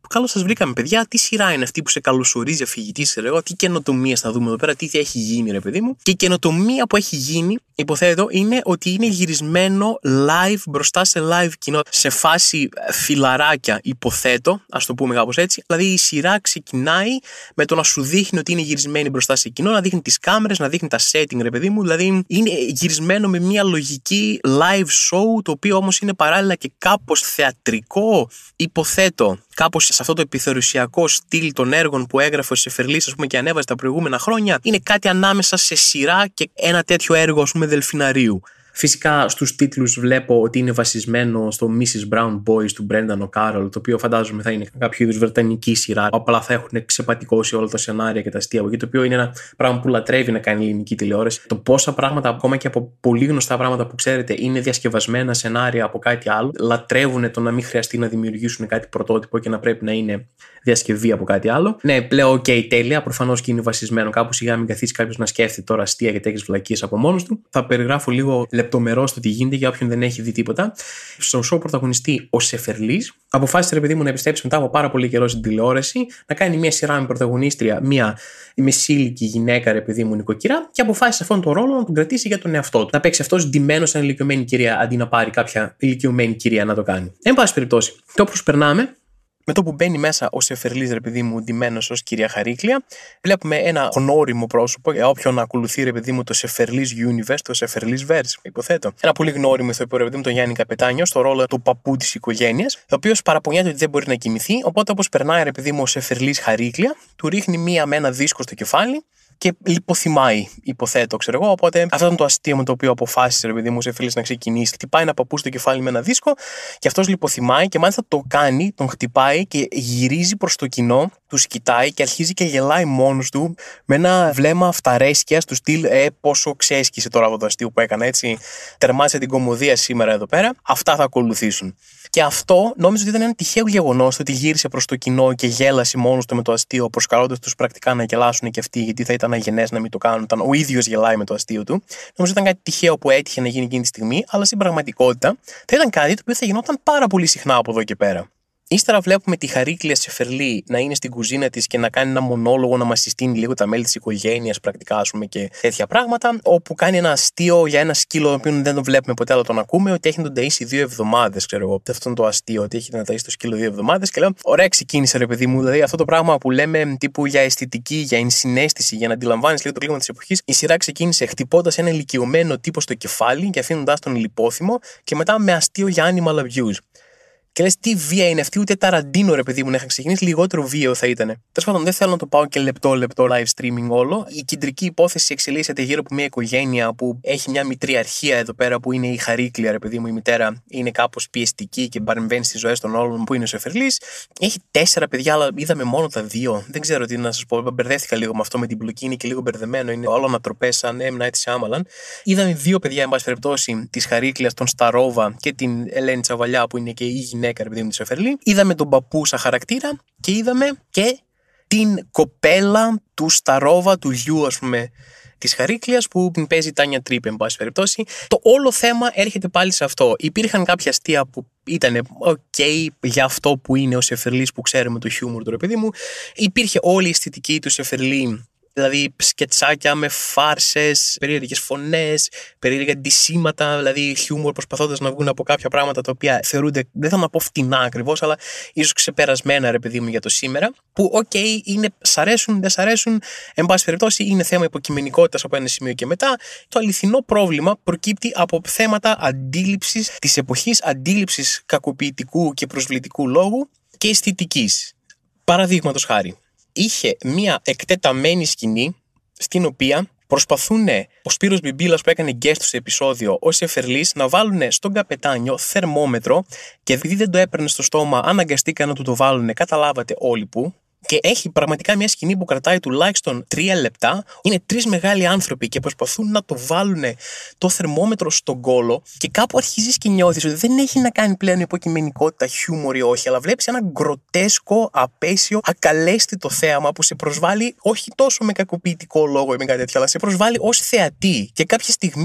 Καλώς σας βρήκαμε, παιδιά. Τι σειρά είναι αυτή που σε καλωσορίζει αφηγητής, ρε εγώ, τι καινοτομίες θα δούμε εδώ πέρα, τι έχει γίνει, ρε παιδί μου. Και η καινοτομία που έχει γίνει, υποθέτω, είναι ότι είναι γυρισμένο live μπροστά σε live κοινό, σε φάση φιλαράκια, υποθέτω, ας το πούμε κάπως έτσι. Δηλαδή η σειρά ξεκινάει με το να σου δείχνει ότι είναι γυρισμένη μπροστά σε κοινό, να δείχνει τις κάμερες, να δείχνει τα setting, ρε παιδί μου. Δηλαδή είναι γυρισμένο με μια λογική live show, το οποίο όμως είναι παράλληλα και κάπως θεατρικό, υποθέτω. Κάπως σε αυτό το επιθεωρησιακό στυλ των έργων που έγραφε ο Σεφερλής, ας πούμε, και ανέβαζε τα προηγούμενα χρόνια, είναι κάτι ανάμεσα σε σειρά και ένα τέτοιο έργο, ας πούμε, δελφιναρίου. Φυσικά στους τίτλους βλέπω ότι είναι βασισμένο στο μίσις Brown Boys του Brendan O'Carroll, το οποίο φαντάζομαι θα είναι κάποιο είδους βρετανική σειρά. Απλά θα έχουν ξεπατικώσει όλα τα σενάρια και τα αστεία από εκεί, το οποίο είναι ένα πράγμα που λατρεύει να κάνει η ελληνική τηλεόραση. Το πόσα πράγματα, ακόμα και από πολύ γνωστά πράγματα που ξέρετε, είναι διασκευασμένα σενάρια από κάτι άλλο, λατρεύουν το να μην χρειαστεί να δημιουργήσουν κάτι πρωτότυπο και να πρέπει να είναι διασκευή από κάτι άλλο. Ναι, λέω, οκ, okay, τέλεια. Προφανώς και είναι βασισμένο κάπου, σιγά μην καθίσει κάποιο να σκέφτεται τώρα αστεία και τέτοιες βλακίες από μόνος του. Θα περιγράφω λίγο λεπτομερώς το τι γίνεται για όποιον δεν έχει δει τίποτα. Στο show πρωταγωνιστεί ο Σεφερλής. Αποφάσισε, ρε παιδί μου, να επιστρέψει μετά από πάρα πολύ καιρό στην τηλεόραση, να κάνει μια σειρά με πρωταγωνίστρια μια μεσήλικη γυναίκα, ρε παιδί μου, νοικοκυρά, και αποφάσισε αυτόν τον ρόλο να τον κρατήσει για τον εαυτό του. Να παίξει αυτό ντυμένο σαν ηλικιωμένη κυρία, αντί να πάρει κάποια ηλικιωμένη κυρία να το κάνει. Εν πάση περιπτώσει, το προσπερνάμε. Με το που μπαίνει μέσα ο Σεφερλής, ρε παιδί μου, ντυμένος ως κυρία Χαρίκλια, βλέπουμε ένα γνώριμο πρόσωπο, για όποιον ακολουθεί, ρε παιδί μου, το Σεφερλής Universe, το Σεφερλής Verse, υποθέτω. Ένα πολύ γνώριμο ηθοποιό, ρε παιδί μου, τον Γιάννη Καπετάνιο, στο ρόλο του παππού της οικογένειας, ο οποίος παραπονιέται ότι δεν μπορεί να κοιμηθεί, οπότε όπως περνάει, ρε παιδί μου, ο Σεφερλής Χαρίκλια, του ρίχνει μία με ένα δίσκο στο κεφάλι και λιποθυμάει, υποθέτω, ξέρω εγώ. Οπότε αυτό ήταν το αστείο με το οποίο αποφάσισε, ρε παιδί μου, ο Σεφερλής να ξεκινήσει. Χτυπάει ένα παππού στο κεφάλι με ένα δίσκο και αυτός λιποθυμάει και μάλιστα το κάνει, τον χτυπάει και γυρίζει προς το κοινό, του κοιτάει και αρχίζει και γελάει μόνος του με ένα βλέμμα αυταρέσκειας του στυλ Ε, πόσο ξέσκησε τώρα από το αστείο που έκανα, έτσι. Τερμάτισε την κωμωδία σήμερα εδώ πέρα. Αυτά θα ακολουθήσουν. Και αυτό νόμιζα ότι ήταν ένα τυχαίο γεγονός, το ότι γύρισε προς το κοινό και γέλασε μόνος του με το αστείο, προσκαλώντας τους πρακτικά να γελάσουν και αυτοί, γιατί θα ήταν αγενές να μην το κάνουν, όταν ο ίδιος γελάει με το αστείο του. Νομίζω ήταν κάτι τυχαίο που έτυχε να γίνει εκείνη τη στιγμή, αλλά στην πραγματικότητα θα ήταν κάτι το οποίο θα γινόταν πάρα πολύ συχνά από εδώ και πέρα. Ύστερα βλέπουμε τη Χαρίκλια Σεφερλή να είναι στην κουζίνα της και να κάνει ένα μονόλογο, να μας συστήνει λίγο τα μέλη της οικογένειας, πρακτικά, ας πούμε, και τέτοια πράγματα. Όπου κάνει ένα αστείο για ένα σκύλο, το οποίο δεν το βλέπουμε ποτέ, αλλά τον ακούμε, ότι έχει να τον ταΐσει δύο εβδομάδες, ξέρω εγώ. Αυτό είναι το αστείο, ότι έχει να ταΐσει το σκύλο δύο εβδομάδες. Και λέω, ωραία, ξεκίνησε, ρε παιδί μου. Δηλαδή, αυτό το πράγμα που λέμε τύπου για αισθητική, για ενσυναίσθηση, για να αντιλαμβάνεις λίγο το κλίμα της εποχής, η σειρά ξεκίνησε χτυπώντας ένα ηλικιωμένο τύπο στο κεφάλι και αφήνοντας τον λιπόθυμο, και μετά με αστείο για animal abuse. Και λες, τι βία είναι αυτή, ούτε Ταραντίνο, ρε παιδί μου, να είχαν ξεκινήσει, λιγότερο βίαιο θα ήταν. Τέλος πάντων, δεν θέλω να το πάω και λεπτό-λεπτό live streaming όλο. Η κεντρική υπόθεση εξελίσσεται γύρω από μια οικογένεια που έχει μια μητριαρχία εδώ πέρα, που είναι η Χαρίκλια, ρε παιδί μου. Η μητέρα είναι κάπως πιεστική και παρεμβαίνει στις ζωές των όλων, που είναι ο Σεφερλής. Έχει τέσσερα παιδιά, αλλά είδαμε μόνο τα δύο. Δεν ξέρω τι να σας πω. Μπερδεύτηκα λίγο με αυτό, με την πλοκή, είναι και λίγο μπερδεμένο. Είναι όλο ανατροπές σαν M. Night Shyamalan. Είδαμε δύο παιδιά, εν πάση περιπτώσει, τη Χαρίκλια, τον Σταρόβα και την Ελένη Τσαβαλιά, που είναι και η γυναίκα, ρε παιδί μου, τη Σεφερλή. Είδαμε τον παππού σαν χαρακτήρα και είδαμε και την κοπέλα του Σταρόβα, του γιου, ας πούμε, της Χαρίκλιας, που την παίζει η Τάνια Τρίπε, εν πάση περιπτώσει. Το όλο θέμα έρχεται πάλι σε αυτό. Υπήρχαν κάποια αστεία που ήταν ok για αυτό που είναι ο Σεφερλής, που ξέρουμε το χιούμορ του, ρε παιδί μου. Υπήρχε όλη η αισθητική του Σεφερλή. Δηλαδή σκετσάκια με φάρσες, περίεργες φωνές, περίεργα ντυσίματα, δηλαδή χιούμορ προσπαθώντας να βγουν από κάποια πράγματα τα οποία θεωρούνται, δεν θα να πω φτηνά ακριβώς, αλλά ίσως ξεπερασμένα, ρε παιδί μου, για το σήμερα. Που, οκ, okay, είναι, σ' αρέσουν, δεν σ' αρέσουν, εν πάση περιπτώσει είναι θέμα υποκειμενικότητας από ένα σημείο και μετά. Το αληθινό πρόβλημα προκύπτει από θέματα αντίληψης της εποχής, αντίληψης κακοποιητικού και προσβλητικού λόγου και αισθητικής. Παραδείγματος χάρη. Είχε μία εκτεταμένη σκηνή στην οποία προσπαθούν ο Σπύρος Μπιμπίλας, που έκανε guest στο επεισόδιο, ο Σεφερλής, να βάλουν στον καπετάνιο θερμόμετρο, και επειδή δεν το έπαιρνε στο στόμα, αναγκαστήκαν να του το βάλουν, καταλάβατε όλοι που. Και έχει πραγματικά μια σκηνή που κρατάει τουλάχιστον τρία λεπτά. Είναι τρεις μεγάλοι άνθρωποι και προσπαθούν να το βάλουν το θερμόμετρο στον κόλο, και κάπου αρχίζεις και νιώθεις ότι δεν έχει να κάνει πλέον υποκειμενικότητα, χιούμορ ή όχι, αλλά βλέπεις ένα γκροτέσκο, απέσιο, ακαλέσθητο θέαμα που σε προσβάλλει όχι τόσο με κακοποιητικό λόγο ή με κάτι τέτοιο, αλλά σε προσβάλλει ως θεατή. Και κάποια στιγμή το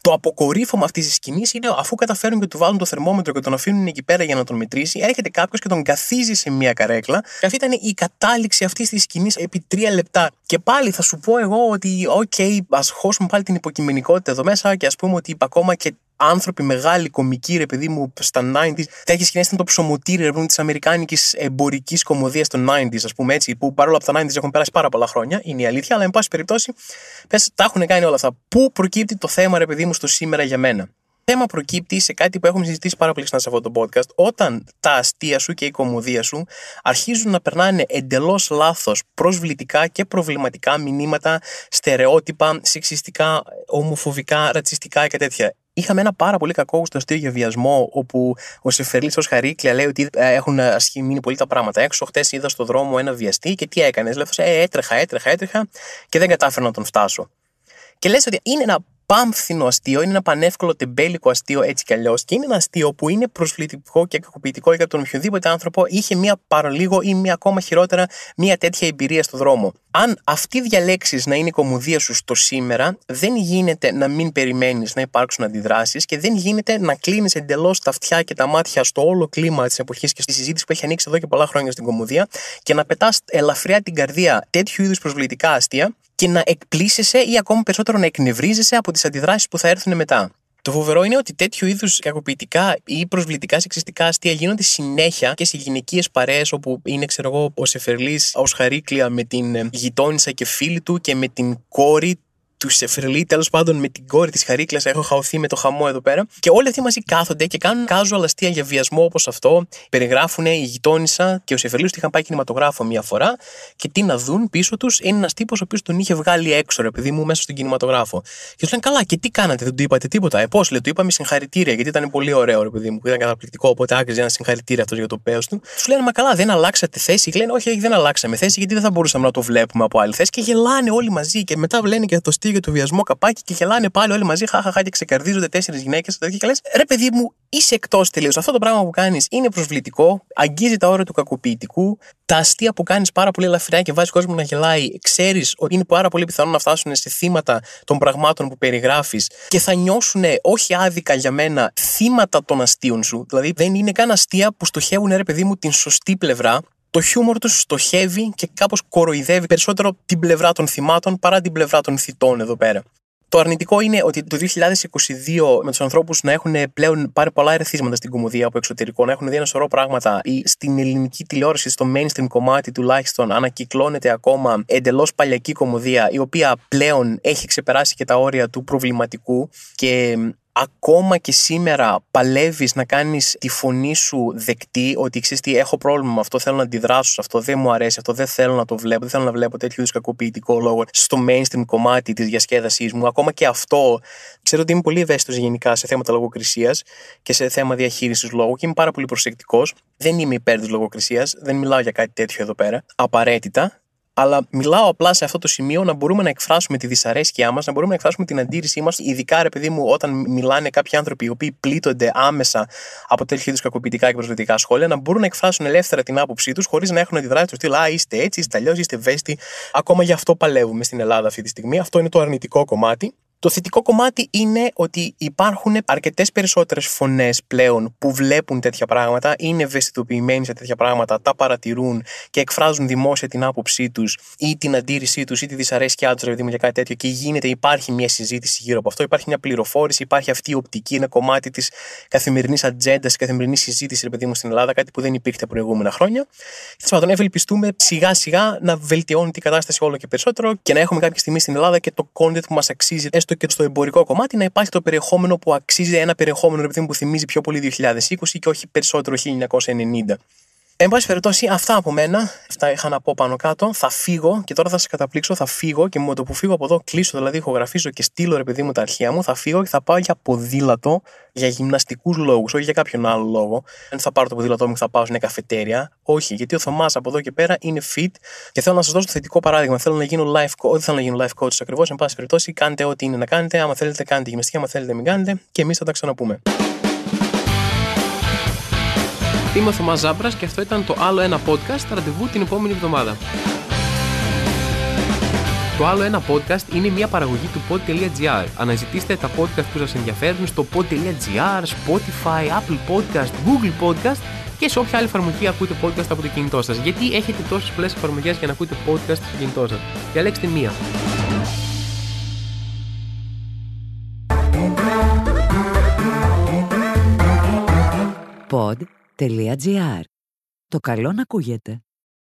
το αποκορύφωμα αυτής της σκηνής είναι αφού καταφέρουν και του βάλουν το θερμόμετρο και τον αφήνουν εκεί πέρα για να τον μετρήσει, έρχεται κάποιος και τον καθίζει σε μια καρέκλα. Και αυτή ήταν η κατάληξη αυτής της σκηνής επί τρία λεπτά. Και πάλι θα σου πω εγώ ότι, οκ, okay, ας χώσουμε πάλι την υποκειμενικότητα εδώ μέσα και ας πούμε ότι ακόμα και άνθρωποι μεγάλοι, κομικοί, ρε παιδί μου, στα ενενήντα, τέτοιες σκηνές ήταν το ψωμοτήρι της αμερικάνικης εμπορικής κωμωδίας των ενενήντα, ας πούμε έτσι, που παρόλο που τα ενενήντα έχουν περάσει πάρα πολλά χρόνια, είναι η αλήθεια, αλλά εν πάση περιπτώσει, πες, τα έχουν κάνει όλα αυτά. Πού προκύπτει το θέμα, ρε παιδί μου, στο σήμερα για μένα? Το θέμα προκύπτει σε κάτι που έχουμε συζητήσει πάρα πολύ συχνά σε αυτό το podcast, όταν τα αστεία σου και η κωμωδία σου αρχίζουν να περνάνε εντελώς λάθος, προσβλητικά και προβληματικά μηνύματα, στερεότυπα, σεξιστικά, ομοφοβικά, ρατσιστικά και τέτοια. Είχαμε ένα πάρα πολύ κακόγουστο αστείο για βιασμό, όπου ο Σεφερλής ως χαρίκλια λέει ότι έχουν μείνει πολύ τα πράγματα έξω. Χτες είδα στο δρόμο ένα βιαστή και τι έκανες? Λέω, ε, έτρεχα, έτρεχα, έτρεχα και δεν κατάφερα να τον φτάσω. Και λες ότι είναι ένα πάμφθινο αστείο, είναι ένα πανεύκολο τεμπέλικο αστείο έτσι κι αλλιώς, και είναι ένα αστείο που είναι προσβλητικό και κακοποιητικό για τον οποιοδήποτε άνθρωπο είχε μία παραλίγο ή μία ακόμα χειρότερα μία τέτοια εμπειρία στο δρόμο. Αν αυτή διαλέξεις να είναι η κωμωδία σου στο σήμερα, δεν γίνεται να μην περιμένεις να υπάρξουν αντιδράσεις και δεν γίνεται να κλείνεις εντελώς τα αυτιά και τα μάτια στο όλο κλίμα της εποχής και στη συζήτηση που έχει ανοίξει εδώ και πολλά χρόνια στην κωμωδία και να πετάς ελαφριά την καρδία τέτοιου είδους προσβλητικά αστεία και να εκπλήσεσαι ή ακόμα περισσότερο να εκνευρίζεσαι από τις αντιδράσεις που θα έρθουν μετά. Το φοβερό είναι ότι τέτοιου είδους κακοποιητικά ή προσβλητικά σεξιστικά αστεία γίνονται συνέχεια και σε γυναικείες παρέες, όπου είναι, ξέρω εγώ, ο Σεφερλής ως χαρίκλια με την γειτόνισσα και φίλη του και με την κόρη του Σεφερλή, τέλος πάντων με την κόρη της χαρίκλας. Έχω χαωθεί με το χαμό εδώ πέρα. Και όλοι αυτοί μαζί κάθονται και κάνουν casual αστεία για βιασμό όπως αυτό. Περιγράφουν η γειτόνισσα και ο Σεφερλής ότι είχαν πάει κινηματογράφο μία φορά και τι να δουν πίσω τους είναι ένας τύπος ο οποίος τον είχε βγάλει έξω, ρε παιδί μου, μέσα στον κινηματογράφο. Και τους λένε, καλά, και τι κάνατε, δεν του είπατε τίποτα? Ε, πώς, λέει, του είπαμε συγχαρητήρια, γιατί ήταν πολύ ωραίο, ρε παιδί μου, ήταν καταπληκτικό, οπότε άκριζε ένα συγχαρητήρια αυτό για το πέος του. Τους λένε, μα καλά, δεν αλλάξατε θέση? Λένε, όχι, όχι, δεν αλλάξαμε θέση, γιατί δεν θα μπορούσαμε να το βλέπουμε από άλλη θέση. Και γελάνε όλοι μαζί και μετά λένε και το για το βιασμό καπάκι και γελάνε πάλι όλοι μαζί, χαχαχά, και ξεκαρδίζονται τέσσερις γυναίκες και λες, ρε παιδί μου, είσαι εκτός τελείως. Αυτό το πράγμα που κάνεις είναι προσβλητικό, αγγίζει τα όρια του κακοποιητικού. Τα αστεία που κάνεις πάρα πολύ ελαφριά και βάζεις κόσμο να γελάει, ξέρεις ότι είναι πάρα πολύ πιθανό να φτάσουν σε θύματα των πραγμάτων που περιγράφεις και θα νιώσουν, όχι άδικα για μένα, θύματα των αστείων σου. Δηλαδή δεν είναι καν αστεία που στοχεύουν, ρε παιδί μου, την σωστή πλευρά. Το χιούμορ τους στοχεύει και κάπως κοροϊδεύει περισσότερο την πλευρά των θυμάτων παρά την πλευρά των θητών εδώ πέρα. Το αρνητικό είναι ότι το δύο χιλιάδες είκοσι δύο με τους ανθρώπους να έχουν πλέον πάρει πολλά ερεθίσματα στην κωμωδία από εξωτερικό, να έχουν δει ένα σωρό πράγματα, ή στην ελληνική τηλεόραση, στο mainstream κομμάτι τουλάχιστον, ανακυκλώνεται ακόμα εντελώς παλιακή κωμωδία, η οποία πλέον έχει ξεπεράσει και τα όρια του προβληματικού και ακόμα και σήμερα παλεύεις να κάνεις τη φωνή σου δεκτή, ότι ξέρεις τι, έχω πρόβλημα με αυτό, θέλω να αντιδράσω σε αυτό, δεν μου αρέσει αυτό, δεν θέλω να το βλέπω, δεν θέλω να βλέπω τέτοιου είδους κακοποιητικό λόγο στο mainstream κομμάτι της διασκέδασής μου. Ακόμα και αυτό, ξέρω ότι είμαι πολύ ευαίσθητος γενικά σε θέματα λογοκρισίας και σε θέμα διαχείρισης λόγου και είμαι πάρα πολύ προσεκτικός. Δεν είμαι υπέρ της λογοκρισίας, δεν μιλάω για κάτι τέτοιο εδώ πέρα, απαραίτητα. Αλλά μιλάω απλά σε αυτό το σημείο να μπορούμε να εκφράσουμε τη δυσαρέσκειά μας, να μπορούμε να εκφράσουμε την αντίρρησή μας, ειδικά, ρε παιδί μου, όταν μιλάνε κάποιοι άνθρωποι οι οποίοι πλήττονται άμεσα από τέτοιου είδους κακοποιητικά και προσβλητικά σχόλια, να μπορούν να εκφράσουν ελεύθερα την άποψή τους χωρίς να έχουν αντιδράσει του στυλ, α, είστε έτσι, είστε αλλιώς, είστε ευαίσθητοι. Ακόμα γι' αυτό παλεύουμε στην Ελλάδα αυτή τη στιγμή. Αυτό είναι το αρνητικό κομμάτι. Το θετικό κομμάτι είναι ότι υπάρχουν αρκετές περισσότερες φωνές πλέον που βλέπουν τέτοια πράγματα, είναι ευαισθητοποιημένοι σε τέτοια πράγματα, τα παρατηρούν και εκφράζουν δημόσια την άποψή τους ή την αντίρρησή τους ή τη δυσαρέσκειά τους, δηλαδή για κάτι τέτοιο, και γίνεται, υπάρχει μια συζήτηση γύρω από αυτό, υπάρχει μια πληροφόρηση, υπάρχει αυτή η οπτική, ένα κομμάτι της καθημερινής ατζέντας, της καθημερινής συζήτησης, ρε παιδί μου, στην Ελλάδα, κάτι που δεν υπήρχε τα προηγούμενα χρόνια. Τέλος πάντων, ευελπιστούμε σιγά σιγά να βελτιώνει την κατάσταση όλο και περισσότερο και να έχουμε κάποια στιγμή στην Ελλάδα και το content που μας αξίζει, και στο εμπορικό κομμάτι, να υπάρχει το περιεχόμενο που αξίζει, ένα περιεχόμενο που θυμίζει πιο πολύ δύο χιλιάδες είκοσι και όχι περισσότερο χίλια εννιακόσια ενενήντα. Εν πάση περιπτώσει, αυτά από μένα. Αυτά είχα να πω πάνω κάτω. Θα φύγω και τώρα θα σας καταπλήξω. Θα φύγω και με το που φύγω από εδώ, κλείσω, δηλαδή ηχογραφίζω και στείλω, ρε παιδί μου, τα αρχεία μου. Θα φύγω και θα πάω για ποδήλατο, για γυμναστικούς λόγους, όχι για κάποιον άλλο λόγο. Δεν θα πάρω το ποδήλατό μου και θα πάω σε μια καφετέρια. Όχι, γιατί ο Θωμάς από εδώ και πέρα είναι fit και θέλω να σας δώσω το θετικό παράδειγμα. Θέλω να γίνω life coach, δεν θέλω να γίνω life coach ακριβώς. Εν πάση περιπτώσει, κάντε ό,τι είναι να κάνετε. Άμα θέλετε, κάντε γυμναστική. Άμα θέλετε, μην κάνετε. Και εμείς θα τα ξαναπούμε. Είμαι ο Θωμάς Ζάμπρας και αυτό ήταν το άλλο ένα podcast. Ραντεβού την επόμενη εβδομάδα. Το άλλο ένα podcast είναι μια παραγωγή του pod.gr. Αναζητήστε τα podcast που σας ενδιαφέρουν στο pod.gr, Spotify, Apple Podcast, Google Podcast και σε όποια άλλη εφαρμογή ακούτε podcast από το κινητό σας. Γιατί έχετε τόσες πολλές εφαρμογές για να ακούτε podcast στο κινητό σας? Διαλέξτε μία. pod.gr. Το καλό να ακούγεται.